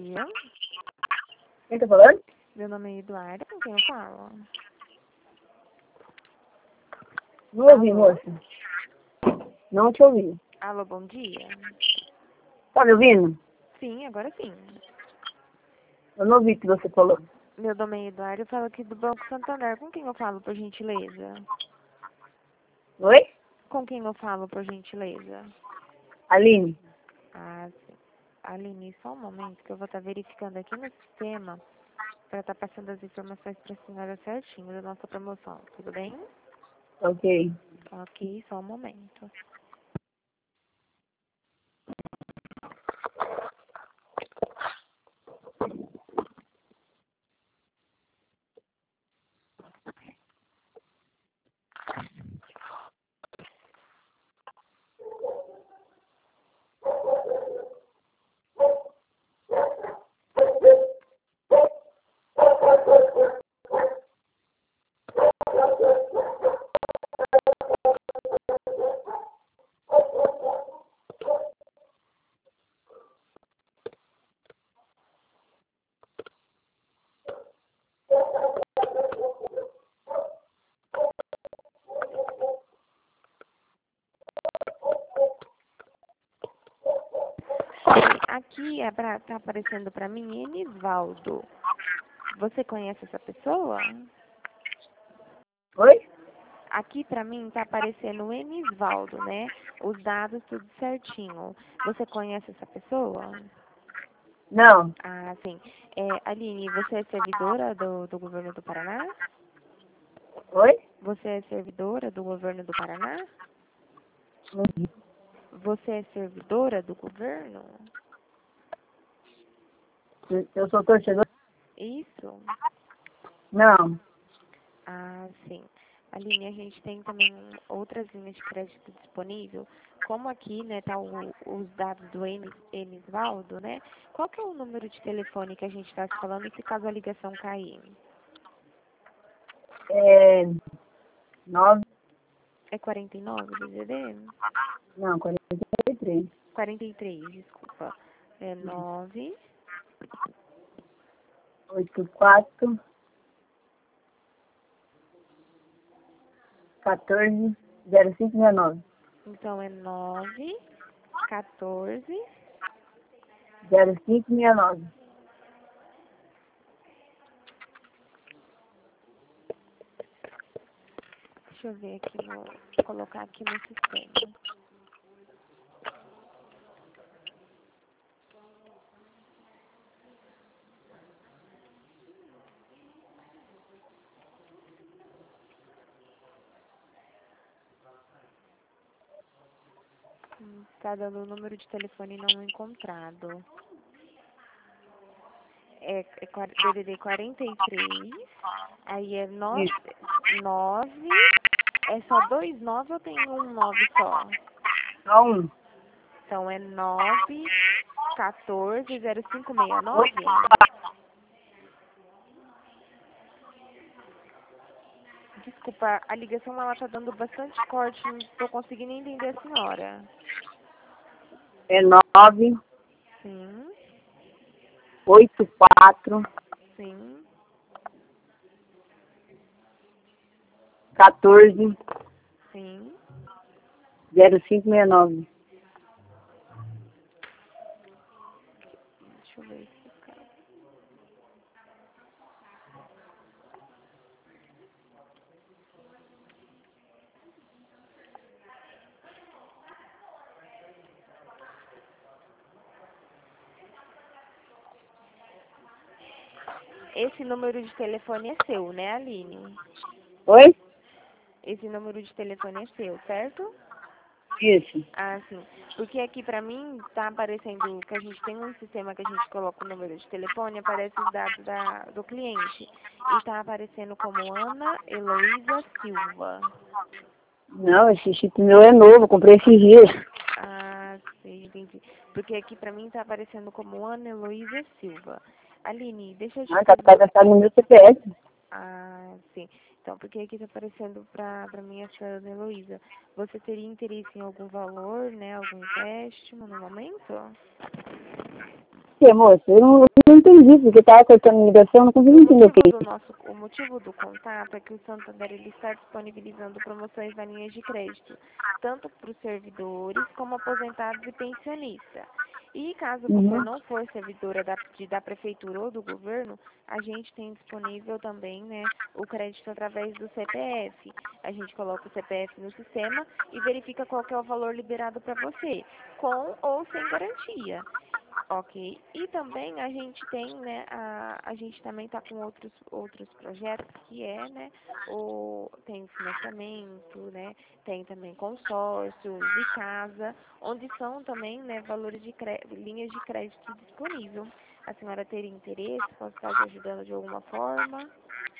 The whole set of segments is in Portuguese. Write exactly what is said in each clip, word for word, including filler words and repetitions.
dia. Quem tá falando? Meu nome é Eduarda, com quem eu falo? Não ouvi, Alô? moça. Não te ouvi. Alô, bom dia. Tá me ouvindo? Sim, agora sim. Eu não ouvi o que você falou. Meu nome é Eduarda, eu falo aqui do Banco Santander. Com quem eu falo, por gentileza? Oi? Com quem eu falo, por gentileza? Aline? Ah, sim. Aline, só um momento que eu vou estar verificando aqui no sistema para estar passando as informações para a senhora certinho da nossa promoção. Tudo bem? Ok. Ok, só um momento. Aqui é pra, tá aparecendo para mim Enisvaldo. Você conhece essa pessoa? Oi? Aqui para mim tá aparecendo o Enisvaldo, né? Os dados tudo certinho. Você conhece essa pessoa? Não. Ah, sim. É, Aline, você é servidora do, do governo do Paraná? Oi? Você é servidora do governo do Paraná? Uhum. Você é servidora do governo? Eu sou torcedor? Isso? Não. Ah, sim. Aline, a gente tem também outras linhas de crédito disponível. Como aqui, né, tá o- os dados do Enis, Enisvaldo, né? Qual que é o número de telefone que a gente está se falando se caso a ligação cair? É... Nove... É quarenta e nove, D D D? Não, quarenta e três. quarenta e três, desculpa. É nove, Oito, quatro... Quatorze... Zero, cinco, nove. então é nove, quatorze. Zero, cinco, nove. Deixa eu ver aqui no, colocar aqui no sistema. Hum, Está dando o número de telefone não encontrado. É, é quar- D D D quarenta e três, aí é nove, Isso. nove, é só dois nove ou tem um nove só? Só um. Então é nove, quatorze, zero cinco seis Oito, nove? quatro. Desculpa, a ligação ela tá dando bastante corte, não estou conseguindo entender a senhora. É nove, Sim, oito, quatro, sim, quatorze, sim. zero, cinco, nove. Deixa eu ver esse cara. Esse número de telefone é seu, né, Aline? Oi? Esse número de telefone é seu, certo? Isso. Ah, sim. Porque aqui pra mim tá aparecendo que a gente tem um sistema que a gente coloca o número de telefone, aparece os dados da, do cliente. E tá aparecendo como Ana Heloísa Silva. Não, esse chip meu é novo, comprei esses dias. Ah, sim, entendi. Porque aqui pra mim tá aparecendo como Ana Heloísa Silva. Aline, deixa eu te Ah, tá fazer. cadastrado no meu C P F. Ah, sim. Então, porque aqui tá aparecendo pra, pra mim essa Ana Heloísa. Você teria interesse em algum valor, né? Algum empréstimo no momento? quê, moça? Eu não, eu não entendi, porque tava cortando ligação, eu não consegui O entender o que motivo é do isso. nosso, o motivo do contato é que o Santander ele está disponibilizando promoções na linha de crédito, tanto para os servidores como aposentados e pensionistas. E caso você Uhum. não for servidora da, de- da prefeitura ou do governo, a gente tem disponível também, né, o crédito através do C P F. A gente coloca o C P F no sistema e verifica qual que é o valor liberado para você, com ou sem garantia. Ok. E também a gente tem, né, a, a gente também está com outros, outros projetos que é, né, o, tem financiamento, né, tem também consórcios e casa, onde são também, né, valores de cre... linhas de crédito disponível. A senhora teria interesse? Posso estar te ajudando de alguma forma?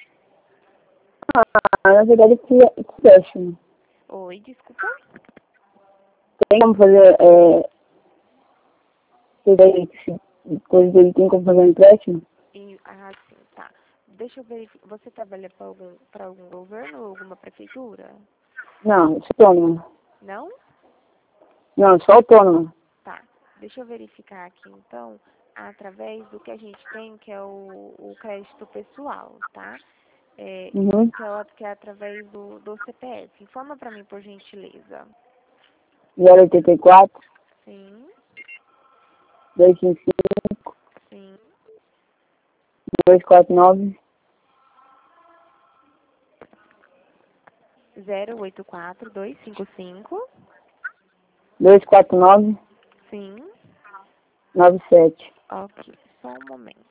Ah, na verdade, que é empréstimo. Oi, desculpa. Tem como fazer, é, se daí, se coisa dele tem como fazer um empréstimo? E, ah, sim, tá. Deixa eu verificar. Você trabalha para algum, para algum governo ou alguma prefeitura? Não, eu sou autônoma. Não? Não, eu sou autônoma. Tá, deixa eu verificar aqui então, através do que a gente tem, que é o, o crédito pessoal, tá? É, Uhum. que, é, o- que é através do, do C P F. Informa para mim, por gentileza. zero oitenta e quatro, Sim, dois cinco cinco, sim. dois quatro nove, zero oito quatro dois cinco cinco. dois quatro nove, Sim, nove sete. ok, só um momento.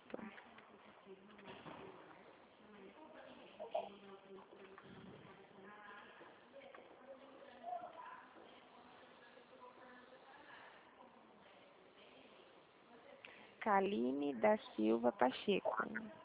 Kaline da Silva Pacheco.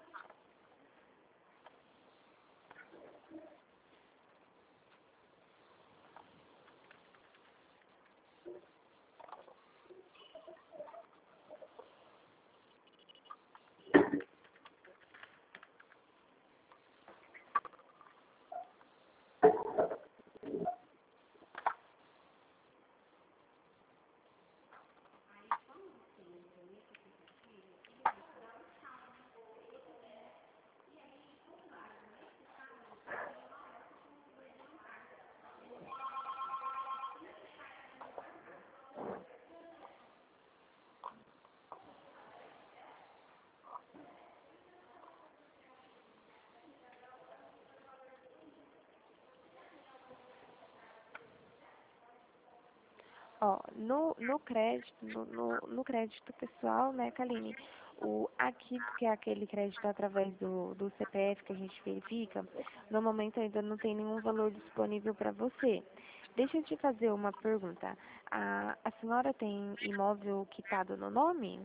Ó, no, no crédito, no, no, no crédito pessoal, né, Kaline, o aqui, que é aquele crédito através do, do C P F que a gente verifica, no momento ainda não tem nenhum valor disponível para você. Deixa eu te fazer uma pergunta. A, a senhora tem imóvel quitado no nome?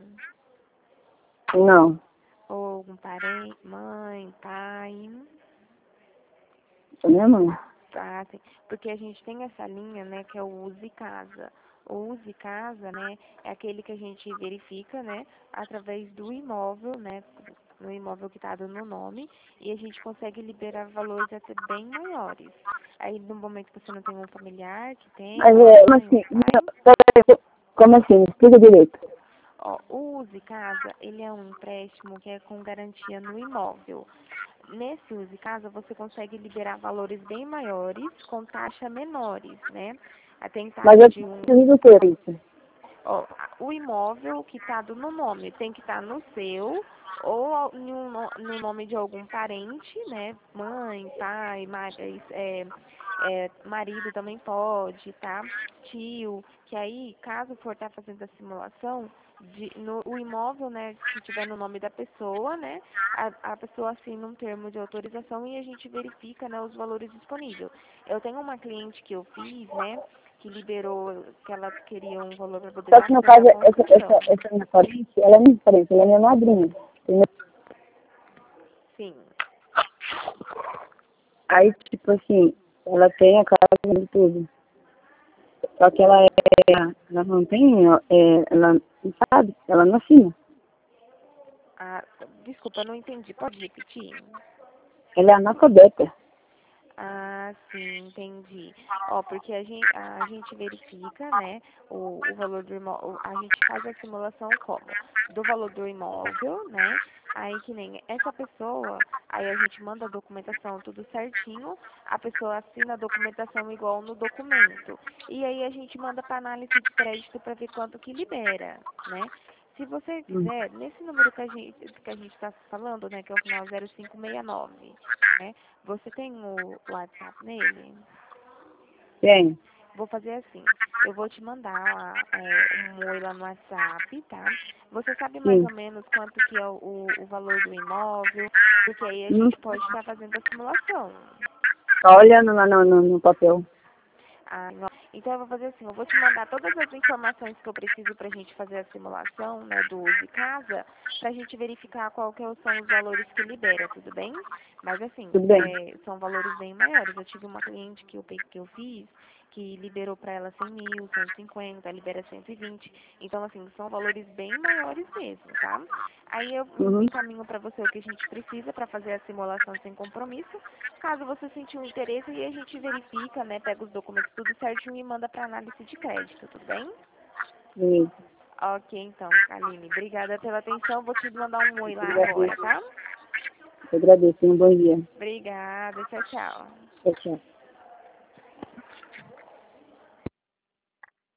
Não, Ou algum parente, mãe, pai? sou minha mãe. Tá, sim. Porque a gente tem essa linha, né, que é o Use Casa. O Use Casa, né, é aquele que a gente verifica, né, através do imóvel, né, no imóvel que está no nome, e a gente consegue liberar valores até bem maiores. Aí, no momento que você não tem um familiar que tem, Mas uma é, como mãe, um assim? pai, Não, peraí, como assim? Me explica direito. ó, o Use Casa, ele é um empréstimo que é com garantia no imóvel. Nesse Use Casa, você consegue liberar valores bem maiores com taxa menores, né? Ah, tem Mas taxa eu de um... preciso ter isso. Ó, o imóvel que está no nome tem que estar no seu ou ao- no, no no nome de algum parente, né? Mãe, pai, ma- é, é, marido também pode, tá? Tio, que aí, caso for estar fazendo a simulação, de, no, o imóvel, né, que tiver no nome da pessoa, né, a, a pessoa assina um termo de autorização e a gente verifica, né, os valores disponíveis. Eu tenho uma cliente que eu fiz, né, que liberou, que ela queria um valor para poder Só que estar no fazendo a caso, essa, essa, construção. essa minha parente, ela é minha parente, ela é minha madrinha. Entendeu? Sim. Aí, tipo assim, ela tem a casa de tudo. Só que ela é, ela não tem, é, ela não sabe, ela não assina. Ah, desculpa, não entendi. Pode repetir? Ela é analfabeta. Ah, Ah, sim, entendi. Ó, porque a gente, a gente verifica, né, o, o valor do imóvel, a gente faz a simulação como? Do valor do imóvel, né? Aí que nem essa pessoa, aí a gente manda a documentação tudo certinho, a pessoa assina a documentação igual no documento. E aí a gente manda para análise de crédito para ver quanto que libera, né? Se você Hum. quiser, nesse número que a gente que a gente está falando, né, que é o final zero cinco seis nove, né? Você tem o WhatsApp nele? Tem. Vou fazer assim, eu vou te mandar é, um oi lá no WhatsApp, tá? Você sabe mais Sim. ou menos quanto que é o, o, o valor do imóvel, porque aí a Não gente pode estar fazendo a simulação. tá olhando lá no, no, no papel. Ah, não. Então eu vou fazer assim, eu vou te mandar todas as informações que eu preciso para a gente fazer a simulação, né, do uso de casa, para a gente verificar qual que são os valores que libera, tudo bem? Mas assim, Tudo bem. é, são valores bem maiores. Eu tive uma cliente que eu, pe- que eu fiz, que liberou para ela cem mil, cento e cinquenta, libera cento e vinte. Então, assim, são valores bem maiores mesmo, tá? Aí eu Uhum. encaminho para você o que a gente precisa para fazer a simulação sem compromisso. Caso você sentir um interesse, aí a gente verifica, né, pega os documentos tudo certinho e manda para análise de crédito, tudo bem? Beleza. Ok, então, Aline, obrigada pela atenção. Vou te mandar um oi Eu lá agora, agradeço. tá? Eu agradeço. Um bom dia. Obrigada, tchau, tchau. Tchau, tchau.